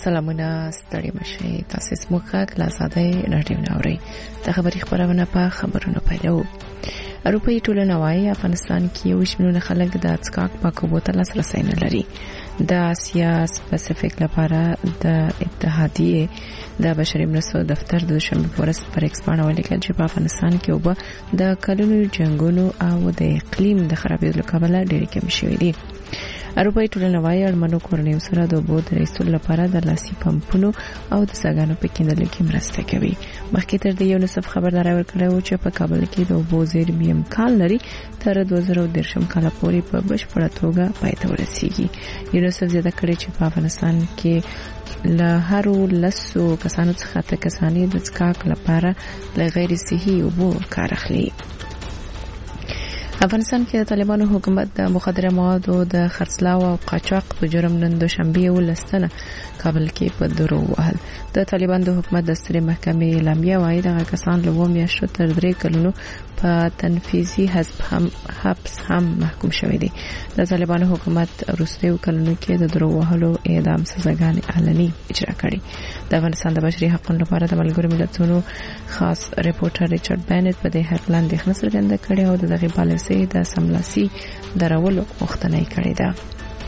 سلامونه ستړي مشي تاسو سموخه کلاساده رادیو ناوري د خبري خبرونه په خبرونو پیلو اروپאי ټولنه وايي افغانستان کې یو شمېر خلک د څکاک پاکو بوتل لاسرسي نه لري د آسیا پاسفیک لپاره د اتحادیه د بشري مرستو دفتر د شنبه ورځ پر ایکس باندې ولیکل چې په افغانستان کې وبا د کلونو جنگونو او د اقلیم د خرابېدو کبله ډېر کم شوی دی اروپאי ټولنه وايي اړمنو کورنیو سره د اوبو د رسول لپاره د لاسي پمپونو او د ساګانو په کیندلو کې مرسته کوي مخکې تر دې یونیسف خبرداري ورکړه چې په کابل کې د اوبو زیرمې امکان لري تر 2013 کال پورې په بشپړه توګه پای ته ورسیږي یونیسف زیاته کړې چې په افغانستان کې له هرو لسو کسانو څخه ته کسانی د څکاک لپاره له غیر صحي اوبو کار اخلي افغانستان کې د طالبانو حکومت د مخدره موادو د خرڅلاو او قاچاق په جرم نن دوشنبه ولستنه کابل کې په درو وهل د طالبانو د حکومت د سترې محکمې اعلامیه وايي د کسان له میاشتو تر 3 کلونو په تنفيذي حبس هم محکوم شوی دی د طالبانو حکومت وروستیو کلونو کې د درو وهلو اعدام سزاګانې اعلاني اجرا کړې د افغانستان د بشري حقوقو لپاره د ملګرو ملتونو خاص ریپورټر ریچارډ بینټ په دې هکله اندېښنه څرګنده کړې او دغه پالیسي د سملاسي درولو غوښتنه کړې ده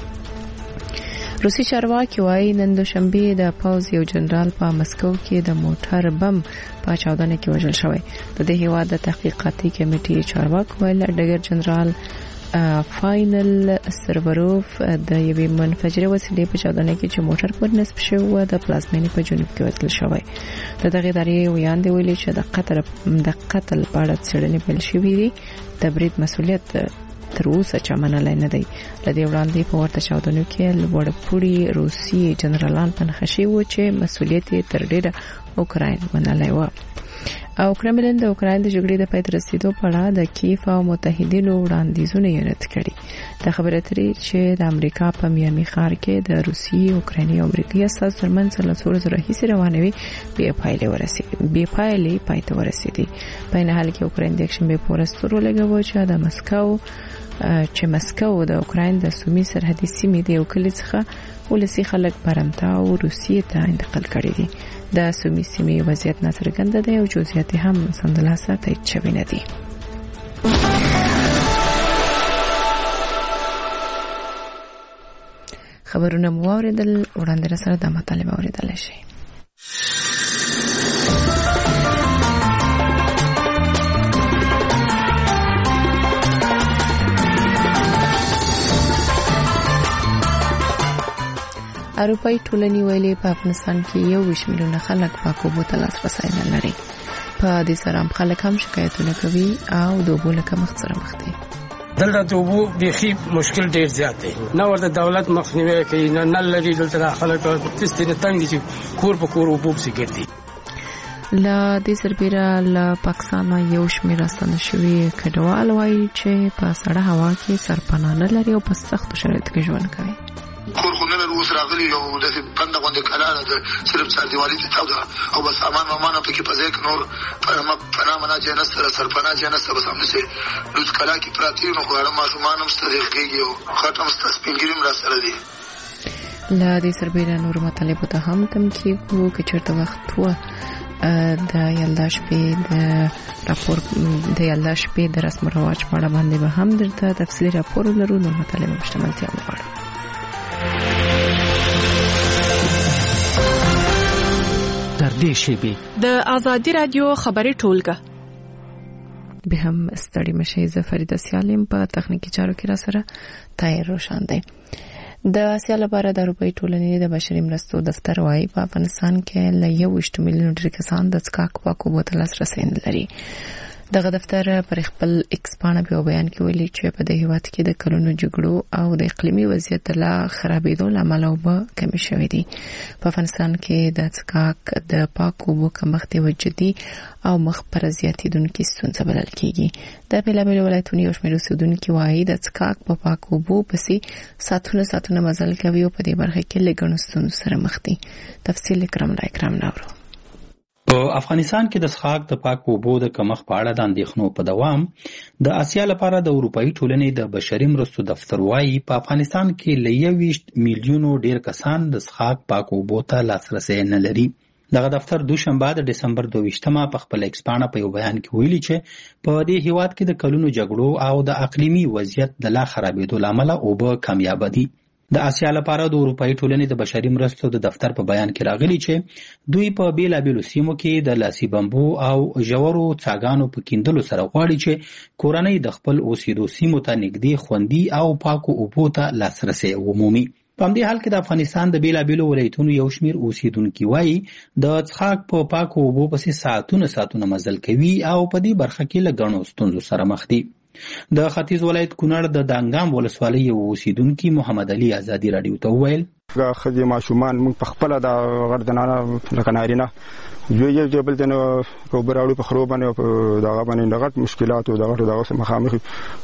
روسي چارواکي وايي نن دوشنبه د پاوز یو جنرال په مسکو کې د موټر بم په چاودنه کې وژل شوی د هیواد د تحقیقاتي کمیټې چارواکي ویل ډګر جنرال فاینل سروروف د یوې منفجره وسیلې په چاودنه کې چې موټر پر نصب شو د پلازمینې په جنوب کې وژل شوی د دغه ادارې ویاندې ویلي چې د قتل په اړه څېړنې پیل شوې دي د برید مسؤلیت تر اوسه چا منلای نه دی لدی وړاندې په ورته چاودنو کې لوړپوړي روسي جنرالان په نخښي و چې مسؤلیت تر ډیره اوکراین منلای و او کرملین د اوکراین د جګړې د پای ته رسیدو په اړه د کیف او متحدینو وړاندیزونه یې رد کړي د خبرې اترې چې د امریکا په میامي ښار کې د روسي اوکرایني او امریکایي اساس ترمنځ له څو ورځې راهیسې روانوي بې پایلې پای ته ورسېدي په نه حال کې اوکراین د یکشنبه په ورځ تر لګو چې مسکو د اوکراین د سومي سرحدي سیمې د یو کلی څخه ولسی خلک برمتا او روسیې ته انتقال کړي دي د سومي سیمې وضعیت ناڅرګنده دی او جزئیات هم سندلاسه تایید شوی نه دي خبرونه مو اوریدل وړاندې سره د مطالبه اوریدل شي اروپאי ټولنې ویلي په افغانستان کې یو شمېر خلک پاکو بوتل لاسرسي نه لري په دې سره هم خلک هم شکایتونه کوي او د اوبو له کمښت سره مخ دي دلته د اوبو بيخي مشکل ډیر زیات دی نو ورته دولت مخنیوي کوي نه لري دلته خلک تاسو ته تنګ دي کور په کور اوبو سګرتي لا د سربېره له پاکستان یو شمېر راستنه شوی کډوال وایي چې په سړه هوا کې سرپناه نه لري او په سخت شرایطو کې ژوند کوي کور خو نه لرو سره غلي او د بنده غونډه کلاله د صرف څار دیوالي ته تاو ده او بس امان مامانه په کې پځې ک نور پناه نه جنس سره سرپناه جنس بس هم نشي لوڅ کلا کې پراتی نو غواړم ماشومان هم ستاسو کېږي او خاطر ستاسو پنګریم را سره دي لا دې سربېره نور مطالب ته هم تم کېږي چې چرته وخت و د یلدا شپې د راپور د یلدا شپې د رسم رواج په اړه باندې به هم درته تفصیلي راپور لرو نو مطالب مشتملتیا وغواړو در دې شیبې د ازادي رادیو خبري ټولګه به هم ستړي مشه زه فریده سیالم په تخنیکی چارو کې را سره تایر روشن دی د آسیا لپاره د اروپאי ټولنې د بشري مرستو دفتر وايي په افغانستان کې له 1 میلیون ډیر کسان د څکاک پاکو بوتل لاسرسي نه لري دغه دفتر پر خپل ایکسپانه په بیان کې ویلي چې په دې هیواد کې د کلونو جګړو او د اقلیمي وضعیت لا خرابېدو لامل او به کمی شوې دي په افغانستان کې د څکاک د پاکو اوبو کمښت یو جدي او مخ پر زیاتېدونکې ستونزه بلل کېږي د بېلابېلو ولایتونو یو شمېر اوسېدونکي وایي د څکاک په پاکو اوبو پسې ساتونه مزل کوي او په دې برخه کې له ګڼو ستونزو سره مخ دي تفصیل کرام نورو په افغانستان کې د څښاک د پاکو اوبو د کمښت په اړه د اندېښنو په دوام د اسیا لپاره د اروپایي ټولنې د بشري مرستو دفتر وایي په افغانستان کې له 21 میلیونو ډیر کسان د څښاک پاکو اوبو ته لاسرسی نه لري. دغه دفتر دوشنبه د ډسمبر 22 په خپل ایکس پاڼه په یو بیان کې ویلي چې په دې هیواد کې د کلونو جګړو او د اقلیمي وضعیت د لا خرابېدو له امله اوبه کمیابه دي. د اسیا لپاره د اروپایي ټولنې د بشري مرستو د دفتر په بیان کې راغلي چې دوی په بیلابیلو سیمو کې د لاسي بمبو او ژورو څاګانو په کیندلو سره غواړي چې کورنۍ د خپل اوسېدو سیمو ته نږدې خوندي او پاکو اوبو ته لاسرسی ومومي. په همدې حال کې د افغانستان د بیلابیلو ولایتونو یو شمېر اوسېدونکي وایي د څښاک په پاکو اوبو پسې ساعتونه مزل کوي او په دې برخه کې له ګڼو ستونزو سره مخ دي. د ختیځ ولایت کونړ د دانګام ولسوالۍ یو اوسېدونکي محمد علي ازادي راډیو ته وویل ښځې ماشومان موږ په خپله د غردنانه لکه نارینه یو بل ته اوبه راوړو په خرو باندې په دغه باندې د غټ مشکلاتو د غټو دغه مخامخ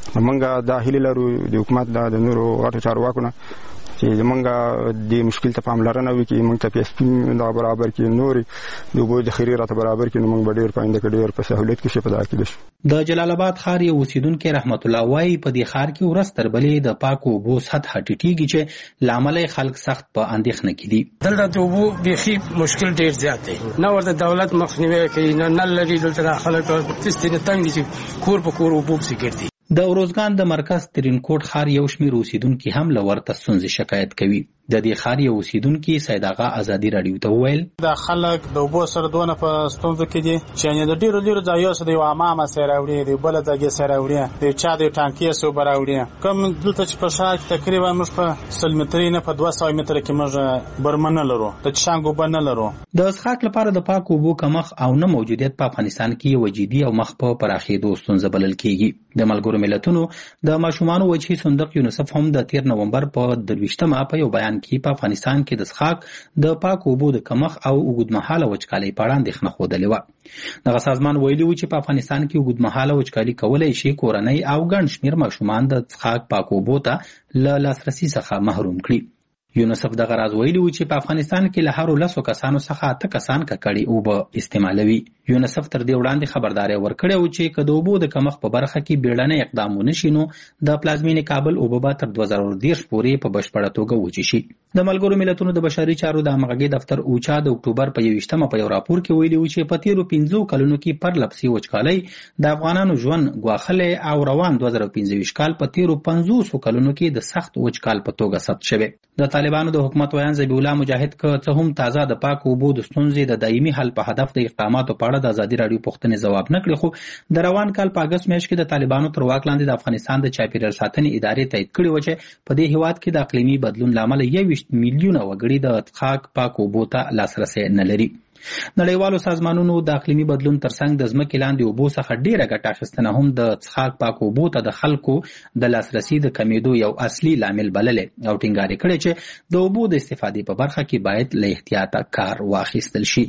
موږ دا هیله لرو د حکومت د نورو غټو چارواکو نه چې زمونږ د مشکل ته پاملرنه وکړي، موږ ته PSP دا برابر کړي، نور د اوبو ذخیرې راته برابر کړي، نو موږ به ډېر پاینده کې ډېر په سهولت کې شي په دا کې شي. د جلال آباد ښار یو اوسېدونکی رحمت الله وایي په دې ښار کې ورځ تر بلې د پاکو اوبو سطحه ټیټېږي چې له امله خلک سخت په اندېښنه کې دي. دلته د اوبو بیخي مشکل ډېر زیات دی، نه ورته دولت مخنیوی کوي، نه نل لري. دلته خلک تېز تنګ دي چې کور په کور اوبو پسې ګرځي. د اروزګان د مرکز ترینکوټ ښار یو شمېر اوسېدونکي هم له ورته ستونزې شکایت کوي. د دې ښار یو اوسېدونکي سید آغا ازادي راډیو ته وویل د خلک د اوبو سره دونه په ستونزو کې دي چې د ډېرو لرو ځایو سره د یو حمام سره راوړي، د بل ځای سره راوړي، د چا د ټانکۍ سره راوړي. کوم دلته چې په ښار کې تقریبا موږ په 100 مترې نه په 200 متر کې موږ برمنه لرو، د چشانګ اوبه نه لرو. د څښاک لپاره د پاکو اوبو کمښت او نه موجودیت په افغانستان کې یو جدي او مخ په پراخېدو ستونزه بلل کېږي. د ملګرو ملتونو د ماشومانو وجهي صندوق یونیسف هم د 13 نومبر په 23 په یو بیان کې په افغانستان کې د څښاک د پاکو اوبو د کمښت او اوږدمهاله وچکالۍ په اړه اندېښنه ښودلې وه. دغه سازمان ویلي و چې په افغانستان کې اوږدمهاله وچکالي کولی شي کورنۍ او ګڼ شمېر ماشومان د څښاک پاکو اوبو ته له لاسرسي څخه محروم کړي. یونیسف دغه راز ویلي و چې په افغانستان کې له هرو 10 کسانو څخه 8 کسان ککړې اوبه استعمالوي. یونیسف تر دې وړاندې خبرداری ورکړی و چې که د اوبو د کمښت په برخه کې بیړنی اقدام ونه شي نو د پلازمینې کابل اوبه به تر 2030 پورې په بشپړه توګه وچې شي. د ملګرو ملتونو د بشري چارو د همغږۍ دفتر اوچا د اکتوبر په 21 په یو راپور کې ویلي و چې په تیرو 15 کلونو کې پرلپسې وچکالۍ د افغانانو ژوند ګواښلی او روان 2015 کال په تیرو 500 کلونو کې د سخت وچکال په توګه ثبت شوی. د طالبانو د حکومت ویان ذبیح الله مجاهد که څه هم تازه د پاکو اوبو د ستونزې د دایمي حل په هدف د اقداماتو په اړه د ازادي راډیو پوښتنې ځواب نه کړي، خو د روان کال په اګست میاشت کې د طالبانو تر واک لاندې د افغانستان د چاپیریال ساتنې ادارې تایید کړي و چې په دې هیواد کې د اقلیمي بدلون له امله 21 میلیونه وګړي د څښاک پاکو اوبو ته لاسرسی نه لري. نړیوالو سازمانونو د اقلیمي بدلون ترڅنګ د ځمکې لاندې اوبو څخه ډیره ګټه اخیستنه هم د څښاک پاکو اوبو ته د خلکو د لاسرسي د کمیدو یو اصلي لامل بللې او ټینګار کړی چې د اوبو د استفادې په برخه کې باید له احتیاطه کار واخیستل شي.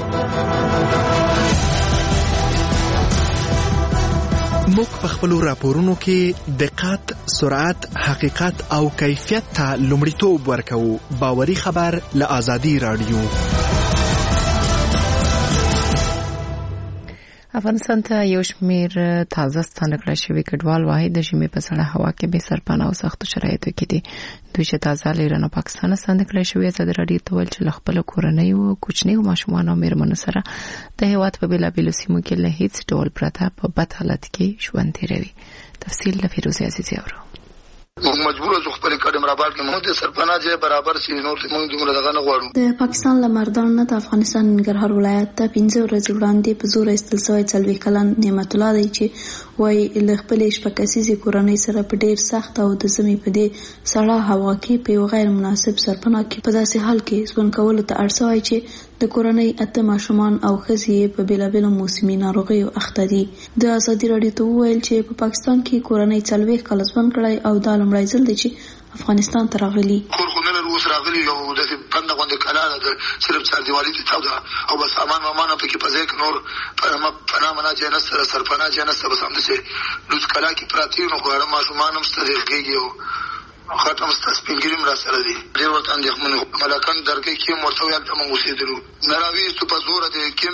موږ په خپلو راپورونو کې دقت، سرعت، حقیقت او کیفیت ته لومړیتوب ورکوو. باوري خبر له آزادي راډیو. افغانستان ته یو شمېر تازه ستانه کړای شوي کډوال واحد د ژمي په سړه هوا کې بې سرپناه او سختو شرایطو کې دي. دوی چې تازه له ایران او پاکستان ستانه کړای شوي ازادي راډیو ته ویل چې له خپلو کورنیو کوچنیو ماشومانو او مېرمنو سره د هېواد په بېلابېلو سیمو کې له هېڅ ډول پرته په بد حالت کې ژوند تېروي. تفصیل له فیروزه عزیزي اورو. موږ مجبور یو خپل کډم رابال کې موږ د سرپناه ځای برابر شي، نور موږ دومره دغه نه غواړو. د پاکستان له مردان د افغانستان ننګرهار ولایت ته 15 ورځې وړاندې په زور ایستل شوی 40 کلن نعمت الله دی چې وایي له خپلې شپږ کسیزې کورنۍ سره په ډېر سخت او د ژمي په دې سړه هوا کې په یو غیر مناسب سرپناه کې په داسې حال کې ژوند کولو ته اړ شوی چې د کورنۍ 8 ماشومان او ښځې په بېلابېلو موسمي ناروغیو اخته دي. د ازادي راډیو ته وویل چې په پاکستان کې کورنۍ 40 کاله ژوند کړی او دا لومړی ځل دی چې افغانستان ته راغلي. کور خو نه لرو، اوس راغلي یو داسې بنده غوندې کلا ده، صرف چاردیوالي دې تاو ده او بس سامان وامان هم پکې په ځای کې نور پناه منا ځای نشته، سرپناه ځای نشته، بس همداسې لوڅ کلا کې پراته یو. نو خو اړه ماشومان هم شته، ډېر کېږي او ختم سپینګریم را سره دي ډېر ورته اندېښمن ملکان درګه کې مرته ویل ته موږ اوسېدلو نراوي ته په زور د کیم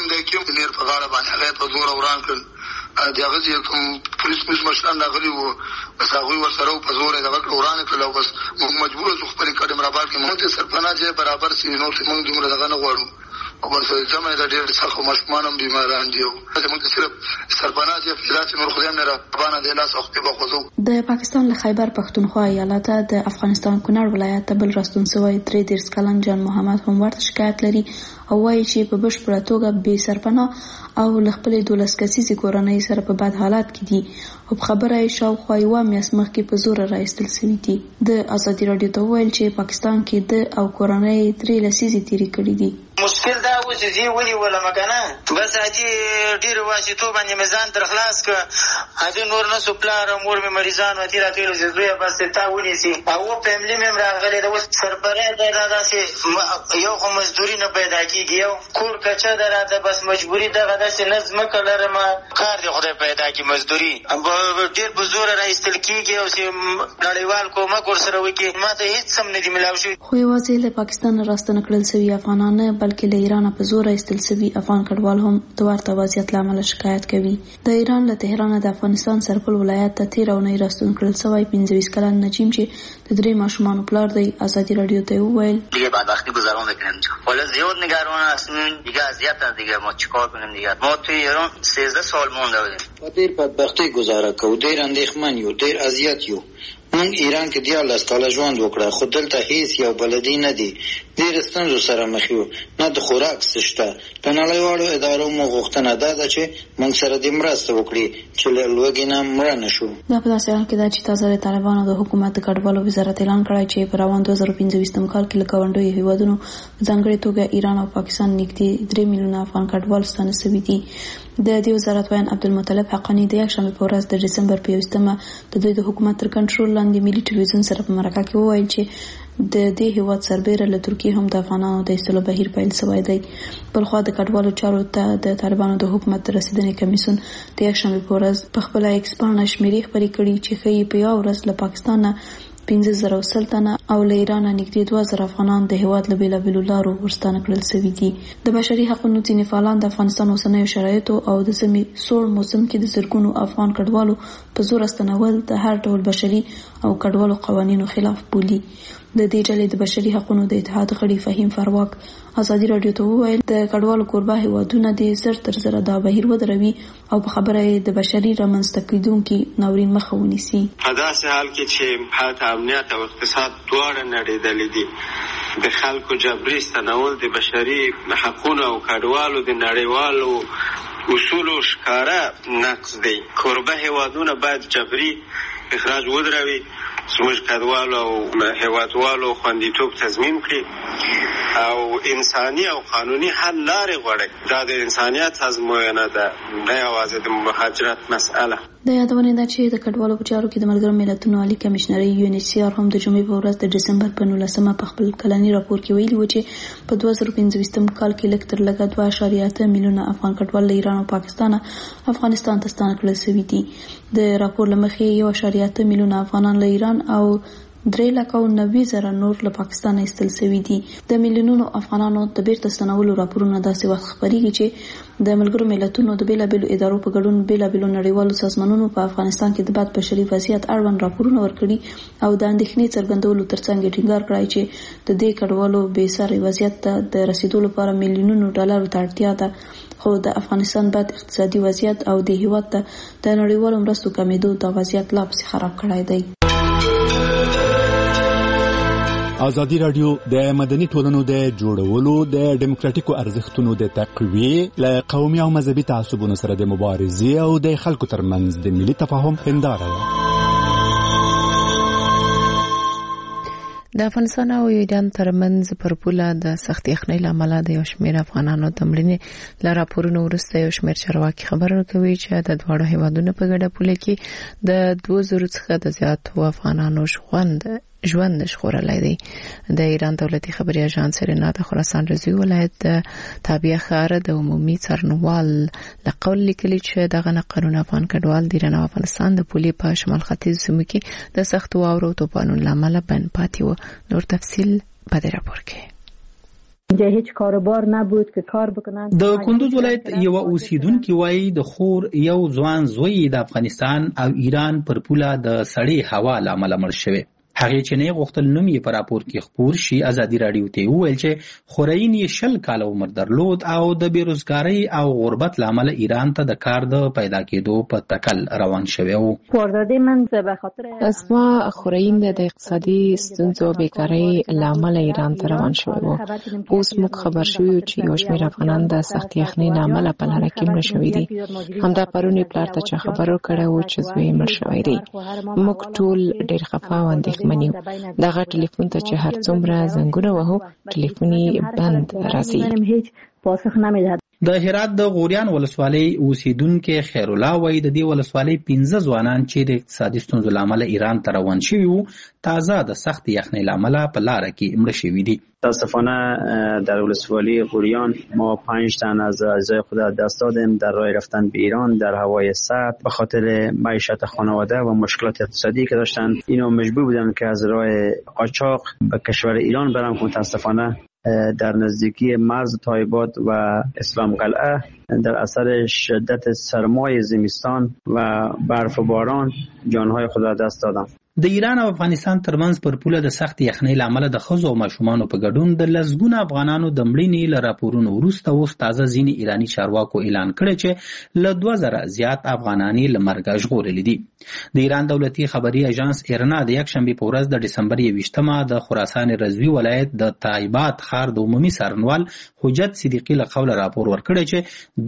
د نیر په غاړه باندې هغه په زور وران کړ د هغه کوم پولیس مشران راغلي وو بس هغه ورسره په زور دغه وران کړل او بس موږ مجبور شو خپل کډم را باندې موږ سرپنا چې برابر سي نو موږ دومره دغه نه غواړو او بس زموږ د ډېر څخه مشمانم بیماران دي موږ صرف سرپنا چې فلات نور خدای نه را باندې د لاس وخت په خوځو د پاکستان له خیبر پښتونخوا ایالت د افغانستان کونړ ولایت ته بل راستون شوی 33 کلن جان محمد هم ورته شکایت لري او وايي چې په بشپړه توګه بې سرپناه او له خپلې 12 کسیزې کورنۍ سره په بد حالات کې دي او خبره یې شاوخوا یوه میاشت مخکې په زوره راایستل شوي دي. د ازادي راډیو ته وویل چې پاکستان کې د او کورنۍ 3 لسیزې تېرې کړي دي. مشکل دا و چې دی ولي ولا مکنه بس هدي ډیر واسطو باندې میزان تر خلاص ک هدي نور نه سپلار مور می مریضان و تیرا تیر زوی بس تا ونی سي او فیملی مم راغلی د سربره د داسې یو خو مزدوري نه پیدا کیږي یو کور کچا دراته بس مجبوری دغه داسې نظم کلر ما کار دی خدای پیدا کی مزدوري ډیر بزور راایستل کیږي او چې نړیوال کومک ورسره وکي ما ته هیڅ سم نه دی ملاو شي. خو یوازې له پاکستان راستنه کړل شوي افغانان بلکې له ایران په زور ایستل شوي افغان کډوال هم د ورته وضعیت له امله شکایت کوي. د ایران له تهران د افغانستان سرپل ولایت ته 13 اونۍ راستون کړل شوی 25 کلن نجیم چې د 3 ماشومان پلار دی ازادي راډیو ته وویل دیگه بدبختی گذران بکنیم حالا زیاد نگران هستیم دیگه اذیت دیگه ما چیکار کنیم دیگه ما توی ایران 13 سال مونده بودیم ډېر بدبختی گزاره کو ډېر اندېښمن یو ډېر اذیت یو مونږ ایران کې 14 کاله ژوند وکړه خو دلته هیڅ یو بلدي نه دی ډېر ستونزو سره مخ یو نه د خوراک شته د نړیوالو ادارو مو غوښتنه ده چې مونږ سره د مرسته وکړي چې له لوږې نه مړه نشو. دا په داسې حال کې ده چې تازه د طالبانو د حکومت د کډوالو وزارت اعلان کړی چې په روان 2015 کال کې له ګاونډیو هیوادونو په ځانګړې توګه ایران او پاکستان نږدې 3 میلیونه افغان کډوال ستانه شوي دي. د دې وزارت وایي عبدالمطلب حقانی د یکشنبه په ورځ د ډسمبر په 21مه د دوی د حکومت تر کنټرول لاندې ملي ټلویزیون سره په مرکه کې وویل چې د دې هیواد سربېره له ترکیې هم د افغانانو د ایستلو بهیر پیل شوی دی. بلخوا د کډوالو چارو ته د طالبانو د حکومت د رسیدنې کمیسیون د یکشنبه په ورځ په خپله ایکس پاڼه شمیرې خپرې کړي چې ښیي په یوه ورځ له پاکستان 15,000 تنه او له ایران نږدې 2,000 افغانان د هیواد له بېلابېلو لارو ورستانه کړل شوي دي. د بشري حقوقو ځینې فعالان د افغانستان اوسنیو شرایطو او د سیمې سوړ موسم کې د زرګونو افغان کډوالو په زور استنول د هر ډول بشري او کډوالو قوانینو خلاف بولي. د دې ډلې د بشري حقوقو د اتحاد غړي فهیم فرواک ازادي راډیو ته وویل د کډوالو کوربه هیوادونه د زر تر زره دا بهیر ودروي او په خبره د بشري رامنځته کېدونکي ناورین مخه ونیسي. په داسې حال کې چې حالت امنیت او اقتصاد دواړه نړېدلې دي د خلکو جبري ستنول د بشري حقوقو او کډوالو د نړیوالو اصولو ښکاره نقض دی. کوربه هیوادونه باید جبري اخراج ودروي زموږ کډوالو او هیوادوالو خوندیتوب تضمین کړي او انساني او قانوني حل لارې غواړي. دا د انسانیت ازموینه ده نه یوازې د مهاجرت مسئله. د یادونې ده چې د کډوالو په چارو کې د ملګرو ملتونو عالی کمشنري UNHCR هم د جمعې په ورځ د ډسمبر په 19مه په خپل کلني راپور کې ویلي و چې په 2015 کال کې لږ تر لږه 2.8 میلیونه افغان کډوال له ایران او پاکستان افغانستان ته ستانه کړل شوي دي. د راپور له مخې 1.8 میلیونه افغانان له ایران او 3,90,000 نور له پاکستان ایستل شوي دي. د میلیونونو افغانانو د بیرته ستنولو راپورونه داسې وخت خپریږي چې د ملګرو ملتونو د بیلابېلو ادارو په ګډون بیلابېلو نړیوالو سازمانونو په افغانستان کې د بد بشري وضعیت اړوند راپورونه ورکړي او د اندېښنې څرګندولو ترڅنګ ټینګار کړی چې د دې کډوالو بې ساري وضعیت ته د رسیدو لپاره میلیونونو ډالرو ته اړتیا ده. خو د افغانستان بد اقتصادي وضعیت او د هیواد ته د نړیوالو مرستو کمیدو دا وضعیت لا پسې خراب کړی دی. ازادي راډیو د مدني ټولنو د جوړولو د ډیموکراتیکو ارزښتونو د تقویې له قومي او مذهبي تعصبونو سره د مبارزې او د خلکو ترمنځ د ملي تفاهم هنداره ده. د افغانستان او ایران ترمنځ پر پوله د سخت یخنۍ له امله د یو شمېر افغانانو د مړینې له راپورونو وروسته یو شمېر چارواکي خبر ورکوي چې د دواړو هیوادونو په ګډه پوله کې د 2,000 څخه د زیاتو افغانانو ژوند ژوند ژغورلی دی. د ایران دولتي خبري اژانس رنا د خراسان رضوي ولایت د تابعه ښار د عمومي څارنوال لقول لیکلي چې دغه قانون افغان کډوال د ایران او افغانستان د پولې په شمال ختیځ سیمو کې د سخت واورو او طوفانونو لامل بند پاتې و. نور تفصیل په دې راپور کې. هیڅ کاروبار نبود که کار بکنن. د کندوز ولایت یو اوسیدونکو وایي د خور یو ځوان زوی د افغانستان او ایران پر پوله د سړې هوا لامل مړ شوی. هغه چې نه غوښتل نوم یې په راپور کې خپور شي. ازادي رادیو ته وویل چې خورین یې 20 کال عمر درلود او د بیروزګاری او غربت لامل ایران ته د کار د پیدا کېدو په تکل روان شوی و. پوردادی من به خاطر اسما خورین د اقتصادي ستونزو او بیکاری لامل ایران ته روان شوی و. اوس موږ خبر شوو چې یو شمېر افغانان د سخت یخنۍ لامل په لاره کې مړ شوي دي. همدا پرونی پلار ته چې خبرو کړه و چې زوی مړ شوی دی. موږ ټول ډېر خفه او اندېښمن یو. دغه ټلیفون ته چې هر څومره زنګونه وهو ټلیفون یې بند راځي. د هرات د غوریان ولسوالۍ اوسیدونکو خیر الله وایي د دې ولسوالۍ 15 ځوانان چې د اقتصادي ستونزو لامل ایران ته روان شوي وو تازه د سخت یخنۍ لامل په لاره کې مړه شوي دي. متاسفانه در ولسوالی غوریان ما 5 تن از اعضای خود دست دادیم در راه رفتن به ایران در هوای سرد به خاطر معیشت خانواده و مشکلات اقتصادی که داشتن. اینا مجبور بودن که از راه قاچاق به کشور ایران برن که متاسفانه در نزدیکی مرز تایبات و اسلام قلعه در اثر شدت سرمای زمستان و برف و باران جانهای خود را دست دادند. د ایران او افغانستان ترمنځ پر پوله د سخت یخنۍ لامل د ښځو او ماشومانو په ګډون د لسګونه افغانانو د مړینې له راپورونو وروسته اوس تازه ځینې ایراني چارواکو اعلان کړی چې له 2000 زیات افغانان یې له مرګه ژغورلي دي. د ایران دولتي خبري اژانس ایرنا د یکشنبې په ورځ د ډسمبر 21 د خراسان رضوي ولایت د تایبات ښار د عمومي څارنوال حجت صدیقي له قوله راپور ورکړی چې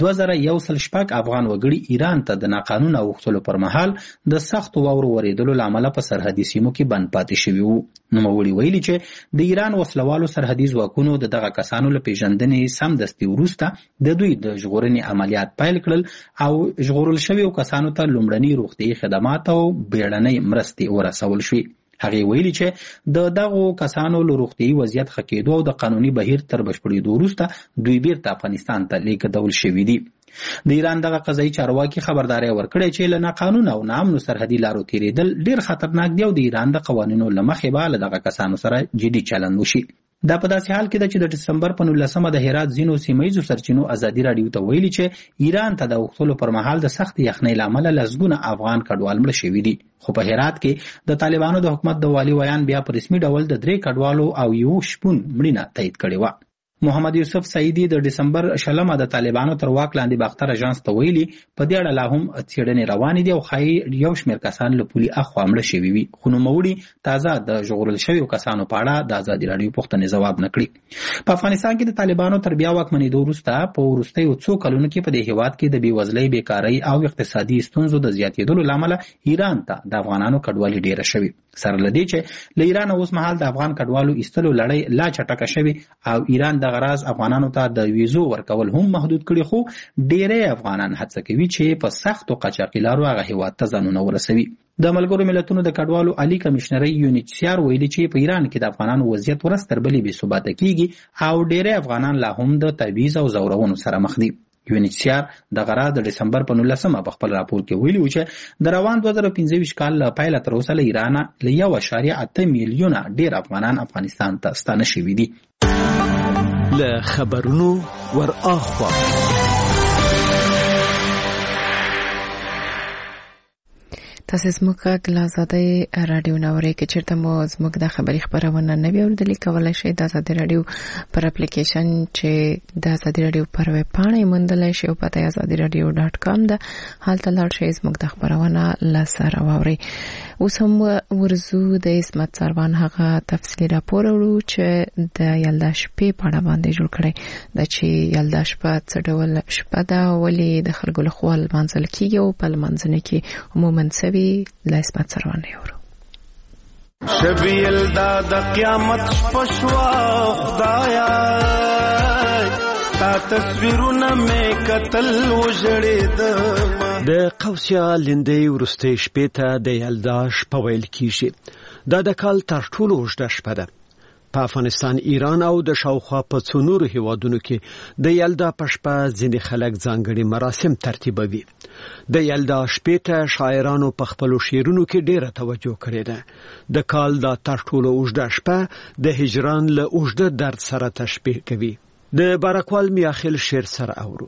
2116 افغان وګړي ایران ته د ناقانونه اوښتلو پر مهال د سخت واورو ورېدلو لامل په سرحدي سیمو کې بند پاتې شوي وو. نوموړي ویلي چې د ایران وسلوالو سرحدي ځواکونو د دغه کسانو له پیژندنې سمدستي وروسته د دوی د ژغورنې عملیات پیل کړل او ژغورل شویو کسانو ته لومړني روغتیايي خدمات او بیړنۍ مرستې ورسول شوې. هغه ویلي چې د دغو کسانو له روغتیايي وضعیت ښه کېدو او د قانوني بهیر تر بشپړېدو وروسته دوی بیرته افغانستان ته لیږدول شوي دي. د ایران دغه قضایي چارواکي خبرداري ورکړې چې له ناقانونه او ناامنو سرحدي لارو تیریدل ډېر خطرناک دی او د ایران د قوانینو له مخې به له دغه کسانو سره جدي چلند وشي. دا په داسې حال کې ده چې د دسمبر په 19 د هرات ځینو سیمه‌ییزو سرچینو ازادي رادیو ته ویلي چې ایران ته د اوښتلو پر مهال د سخت یخنۍ لامل لسګونه افغان کډوال مړه شوي دي. خو په هرات کې د طالبانو د حکومت د والي ویان بیا په رسمي ډول د 3 کډوالو او یو شپون مړینه تایید کړې و. محمد یوسف سعیدی د دسمبر شلمه د طالبانو تر واک لاندې باختر اژانس ته ویلي په دې اړه لا هم څېړنې روانې دي او ښایي یو شمېر کسان له پولې اخوا مړه شوي وي. خو نوموړي تازه د ژغورل شویو کسانو په اړه د ازادي راډیو پوښتنې ځواب نه کړي. په افغانستان کې د طالبانو تر بیا واکمنېدو وروسته په وروستیو څو کلونو کې په دې هېواد کې د بېوزلۍ بیکارۍ او اقتصادي ستونزو د زیاتېدلو له امله ایران ته د افغانانو کډوالي ډېره شوې. سره له دې چې له ایران اوس مهال د افغان کډوالو ایستلو لړۍ لا چټکه شوې او ایران د غراض افغانانو ته د ویزو ورکول هم محدود کړي. خو ډېری افغانان هڅه کوي چې په سختو قاچاقي لارو هغه هېواد ته ځانونه ورسوي. د ملګرو ملتونو د کډوالو عالی کمشنري یونیچسیار ویلي چې په ایران کې د افغانانو وضعیت ورځ تر بلې بې ثباته کیږي او ډېری افغانان لا هم د تبعیض او زورونو سره مخ دي. یونیچسیار د غرا د دسمبر په 19 په خپل راپور کې ویلي و چې د روان 2015 کال له پیله تر اوسه له ایران له 1.8 میلیونه ډېر افغانان افغانستان ته ستانه شوي دي. له خبرونو ور اخوا تاسو زموږ غږ له آزادۍ راډیو ناورې کې چیرته مو زموږ د خبري خبرونه نه وي اوریدلې کولای شئ د آزادۍ راډیو پر اپلیکیشن چې د آزادۍ راډیو پر ویب پاڼه موندلای شئ او پته azadieradio.com ده. هلته لاړ شئ زموږ د خبرونه لاسره واورئ. اوس هم ورزو د اسمت سروان هغه تفصیلي راپور ورو چې د یلدا شپې په اړه باندې جوړ کړی د چې یلدا شپه څه ډول شپه ده ولې د خلکو له خوا لمانځل کیږي او په لمانځنه کې عموما سوي له اسمت سروان یورو. شبی یلدا د قیامت شپشوا خدایا تا تصویرونه مې قتل وژړېد. د قوسیا لندې ورستې شپې ته د یلدا شپه ویل کیږي. دا د کال تر ټولو اوږده شپه ده. په افغانستان، ایران او د شاوخوا په څو نورو هیوادونو کې د یلدا په شپه ځینې خلک ځانګړي مراسم ترتیبوي. د یلدا شپې ته شاعرانو په خپلو شعرونو کې ډېره توجه کړې ده. د کال دا تر ټولو اوږده شپه د هجران له اوږده درد سره تشبیه کوي. د بارکوال میاخیل شعر سره اورو.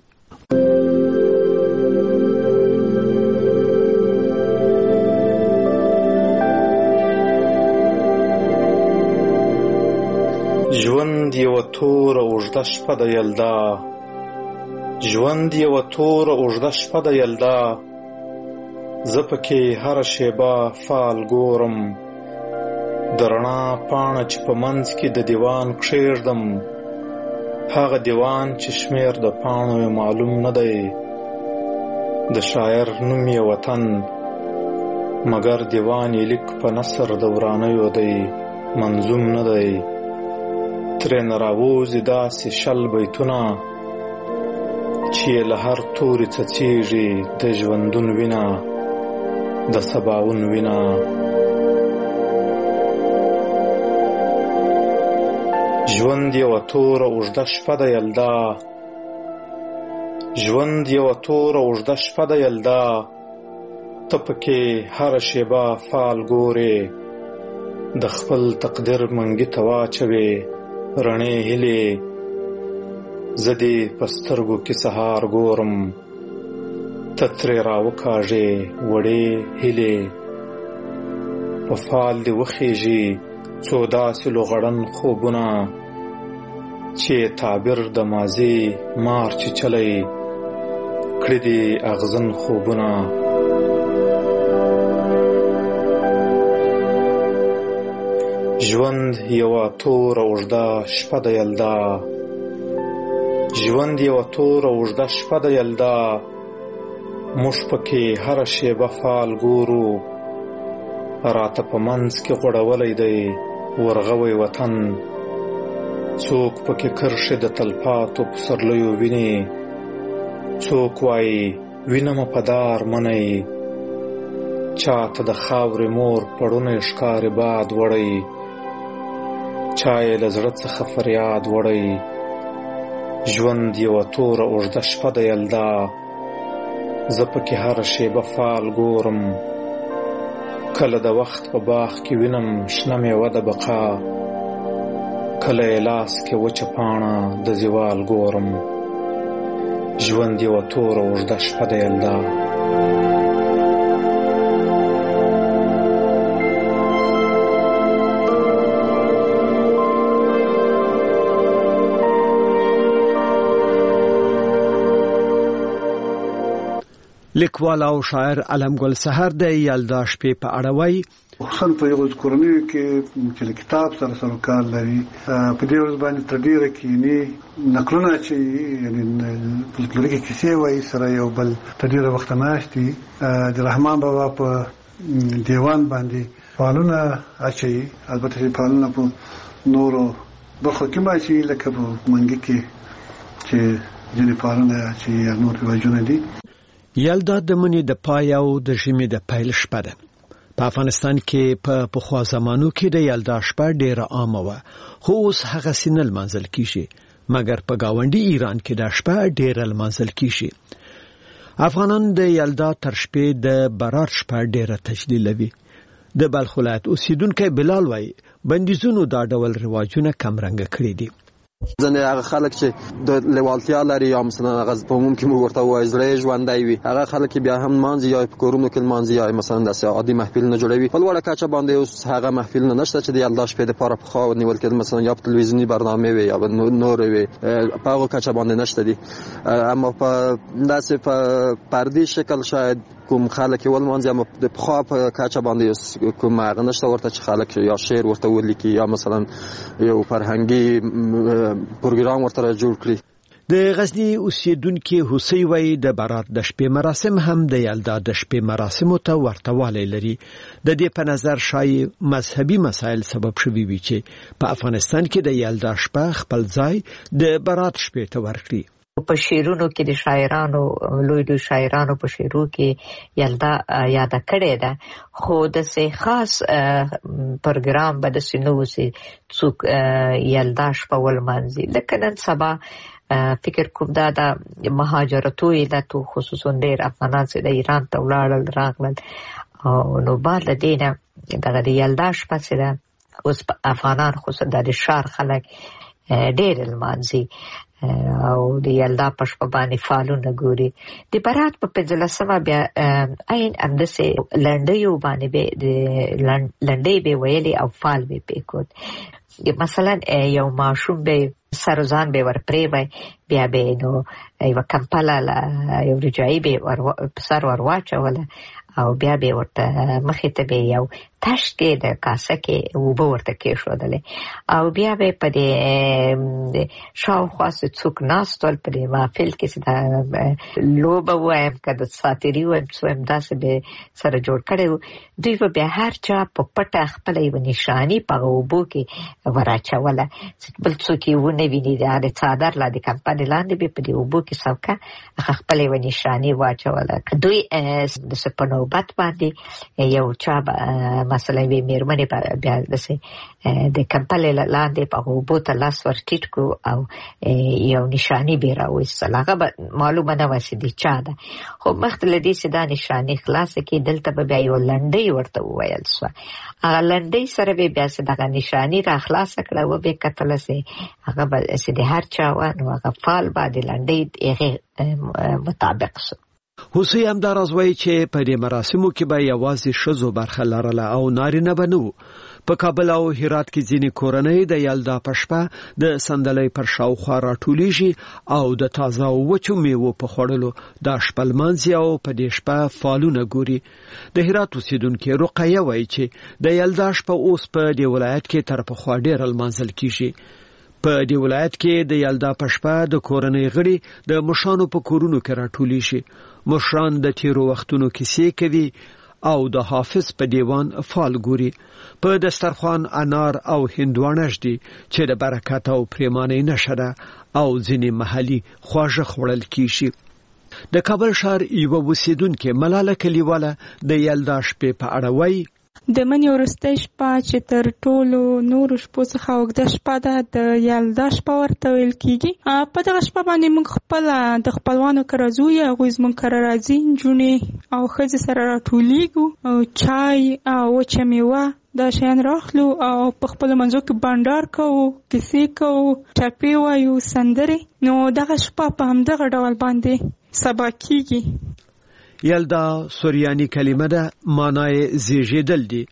ژوند یو تور اوږده شپه د یلدا، ژوند یو تور اوږده شپه د یلدا، زه پکې هر شیبه فال ګورم، د رڼا پاڼه چې په منځ کې د دیوان کښېږدم، هغه دیوان چې شمیر د پاڼو یې معلوم نه دی، د شاعر نوم یې وطن، مګر دیوان یې لیک په نثر د ورانیو دی، منظوم نه دی. ترې راووځي داسې شل بیتونه چې یې له هر توري څڅېږي د ژوندون وینه، د سباوون وینه. ژوند یوه توره اوږده شپه د یلدا، ژوند یوه توره اوږده شپه د یلدا، ته پکې هره شیبه فال ګورې، د خپل تقدیر منګي ته واچوې رڼې هیلې، زه دې په سترګو کې سهار ګورم، ته ترې راوکاږې وړې هیلې، په فال دې وخیږي څو داسې لغړن خوبونه، چې تعبیر د ماضي مار چې چلی کړي دي اغزن خوبونه. ژوند یوه توره اوږده شپه د یلدا، ژوند یوه توره اوږده شپه د یلدا، موږ پکې هره شیبه فال ګورو، راته په منځ کې غوړولی دی ورغوی وطن، څوک پکې کرښې د تلپاتو پسرلیو ویني، څوک وایي وینم په دار منی، چاته د خاورې مور پړونی ښکاري باد وړی، چا یې له زړه څخه فریاد وړی. ژوند یوه توره اوږده شپه د یلدا، زه پکې هره شیبه فال ګورم، کله د وخت په باغ کې وینم شنه میوه د بقا، کله یې لاس کې وچه پاڼه د زوال ګورم. ژوند یوه توره اوږده شپه د یلدا. لیکوال او شاعر علم ګل سحر د یلدا شپې په اړه وایي: خصوصا په یو کورنیو کې چې کتاب سره سروکار لري، په دې ورځ باندې تر ډیره کینی نقلونه چې یعنی فلکلوریکي کیسې وایي سره یو بل تر ډیره وخت ناشتي د رحمان بابا په دیوان باندې فالونه اچي، البته فالونه په نورو برخو کې ماشي لکه په منګي کې چې ځینې فالونه اچي یا نور وجونه دي. یلدا د مني د پای او د ژمي د پیل شپه ده. په افغانستان کې په پخوا زمانو کې د یلدا شپه ډیره عامه وه، خو اوس هغه سینه لمانځل کیږي، مګر په گاونډي ایران کې د شپه ډیره لمانځل کیږي. افغانان د یلدا تر شپې د برات شپه ډیره تجلیلوي. د بلخ ولایت اوسیدونکی بلال وایي بندیزونو دا ډول رواجونه کمرنګه کړي دي. ځنې هغه خلک چې د لیوالتیا لري یا مثلا هغه په عموم کې موږ ورته وایو زړه ژوندی وي، هغه خلک بیا هم مانځي یا په کورونو کې مانځي یا مثلا داسې عادي محفل نه جوړوي. په لوړه کچه باندې اوس هغه محفل نه نشته چې د یلدا شپې دپاره پخوا نیول کېدل، مثلا یا په تلویزیوني برنامې وي یا نورې وي، په هغو کچه باندې نشته دي. اما په داسې په پردي شکل شاید کوم خلک ولمانځي، اما د پخوا په کچه باندې کوم هغه نشته ورته چې خلک یا شعر ورته ولیکي یا مثلا یو فرهنګي پروګرام ورته جوړ کړي. د غزنی اوسیدونکي حسین وایي د برات د شپې مراسم هم د یلدا د شپې مراسمو ته ورته والی لري. د دې په نظر شایي مذهبي مسایل سبب شوي وي چې په افغانستان کې د یلدا شپه خپل ځای د برات شپې ته ورکړي. په شعرونو کې د شاعرانو لوی شاعرانو په شعرو کې یلدا یاد کړی ده، خو د سه خاص پروګرام به د سينو سي څوک یلدا شپول مانځي. لکه نن سبا فکر کوم دا د مهاجرتو علت خصوصا ډېر افغانان چې د ایران ته ولاړل راغلل، او نو بعد دینه دغه د یلدا شپه چې ده اوس افغانان خصوصا د شهر خلک ډېر لمانځي او د یلدا په شپه باندې فالونه ګوري. د برات په 15مه بیا عین اندسه لنډیو باندې به د لنډۍ به ویلي او فال به پکود. مثلا یو ماشوم به سرزان به ورپری بیا به نو یو کمپاله یو رجایی به سر ورواچوله او بیا به ورته مخې ته به یو تشت کې د کاسه کې اوبه ورته کېښودلې او بیا به په دې شاوخوا څوک ناستول په دې محفل کې چې دا لوبه وایم که د ساتیري وایم څه وایم داسې به سره جوړ کړی و. دوی به بیا هر چا په پټه خپله یوه نښاني په هغه اوبو کې وراچوله چې بل څوک یې ونه ویني. د څادر لا د کمپنۍ لاندې به په دې اوبو کې څوکه هغه خپله یوه نښاني واچوله. دوی داسې په نوبت باندې یو چا مثلا به میرمنې بیا داسې د کمپنۍ لاندې په هغه اوبو ته لاس ور ټیټ کړو او یو نښاني به راویستله. هغه به معلومه نه وه چې د چا ده، خو مخکې له دې چې دا نښاني خلاصه کړي دلته به بیا یوه لنډۍ ورته وویل شوه. هغه لنډۍ سره به بیا چې دغه نښاني را خلاصه کړه وبې کتله چې هغه به چې د هر چا وه نو هغه فال به د لنډۍ هغې مطابق شو. هوسۍ همداراز وایي چې په دې مراسمو کې به یوازې ښځو برخه لرله او نارینه به نه وو. په کابل او هرات کې ځینې کورنۍ د یلدا په شپه د صندلۍ پر شاوخوا راټولیږي او د تازه او وچو میوو په خوړلو دا شپه لمانځي او په دې شپه فالونه ګوري. د هرات اوسیدونکې رقیه وایي چې د یلدا شپه اوس په دې ولایت کې تر پخوا ډېره لمانځل کیږي. په دې ولایت کې د یلدا په شپه د کورنۍ غړي د مشرانو په کورونو کې راټولیږي. مشران د تیرو وختونو کیسې کوي او د حافظ په دیوان فال ګوري. په دسترخوان انار او هندوانه ږدي چې د برکت او پریمانۍ نښه ده او ځینې محلي خواږه خوړل کیږي. د کابل ښار یوه اوسیدونکې ملاله کلیواله د یلدا شپې په اړه وایي: د مني وروستۍ شپه چې تر ټولو نورو شپو څخه اوږده شپه ده د یلدا شپه ورته ویل کېږي. په دغه شپه باندې موږ خپله د خپلوانو کره ځو یا هغوی زموږ کره راځي، نجونې او ښځې سره راټولیږو او چای او وچه میوه دا شیان راخلو او په خپلو منځو کې بانډار کوو، کیسې کوو، ټپې وایو، سندرې. نو دغه شپه په همدغه ډول باندې سبا کېږي. یلدا سوریانی کلمه ده، معنای زیږیدل دی.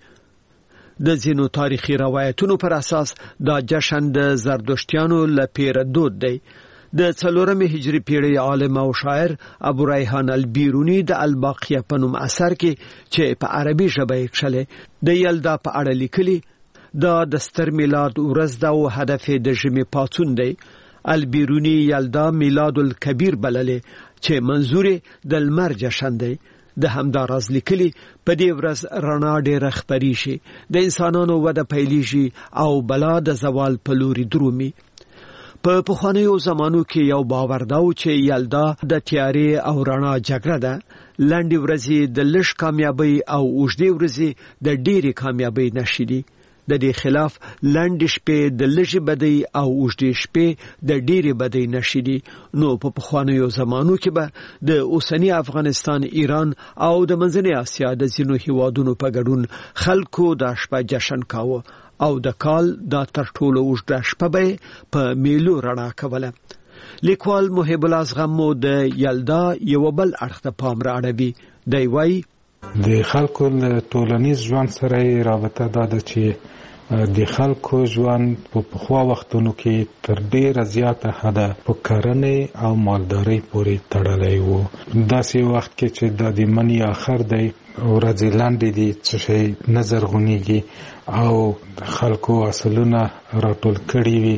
د ځینو تاریخي روایتونو پر اساس دا جشن د زردشتیانو له پیره دود دی. د 4 هجری پیړۍ عالم او شاعر ابو ریحان البیرونی د الباقیه په نوم اثر کې چې په عربي ژبه یې کښلې د یلدا په اړه لیکلي دا د ستر میلاد ورځ ده او هدف د ژمي پاڅون دی. البیرونی یلدا میلاد الکبیر بللې چې منظور د لمر جشن دی. د همداراز لیکلي په دې ورځ رڼا ډېره خپرې شي، د انسانانو وده پیلېږي او بلا د زوال په لوري درومي. په پخوانیو زمانو کې یو باور دا و چې یلدا د تیارې او رڼا جګړه ده. لنډې ورځې د لږ کامیابۍ او اوږدې ورځې د ډېرې کامیابۍ نښې دي. د دې خلاف لنډې شپې د لږې بدۍ او اوږدې شپې د ډېرې بدۍ نښې دي. نو په پخوانیو زمانو کې به د اوسني افغانستان، ایران او د منځنۍ اسیا د ځینو هیوادونو په ګډون خلکو دا شپه جشن کاوه او د کال دا تر ټولو اوږده شپه به په میلو رڼا کوله. لیکوال محب الله اصغم مو د یلدا یو بل اړخ ته پام راړوي. دی وایي: د خلکو له ټولنیز ژوند سره رابطه دا ده چې د خلکو ژوند په پخوا وختونو کې تر ډیره زیاته حده په کرنې او مالدارۍ پورې تړلی و. داسې وخت کې چې د مني آخر دی، ورځې لنډې دي، څه شی نه زرغونېږي او خلکو حاصلونه راټول کړي وي،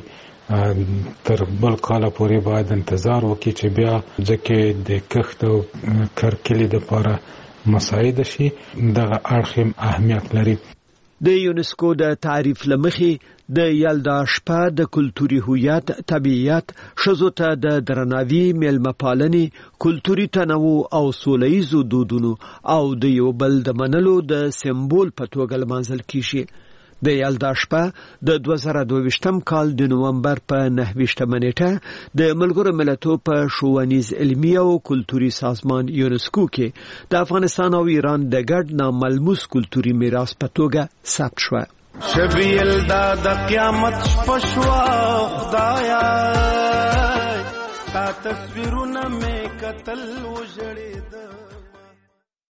تر بل کاله پورې باید انتظار وکړي چې بیا ځکه د کښت او کرکلې دپاره مساعد شي. دغه اړخ اهمیت لري. د یونسکو د تعریف لمخې د یلدا شپه د کلتوري هویت، طبیعت، ښځو ته د درناوي، میلمه‌پالنې، کلتوري تنوع او سولهییزو دودونو او د یو بل د منلو د سمبول په توګه لمانځل کیږي. د یلدا شپه د 2022م کال د نومبر په 9 نیټه د ملګرو ملتونو په ښوونیز علمي او کلتوري سازمان یونسکو کې د افغانستان او ایران د ګډ ناملموس کلتوري میراث په توګه ثبت شوه. شبی یلدا د قیامت پښوا خدایا تا تصویرونه مې قتل وجړې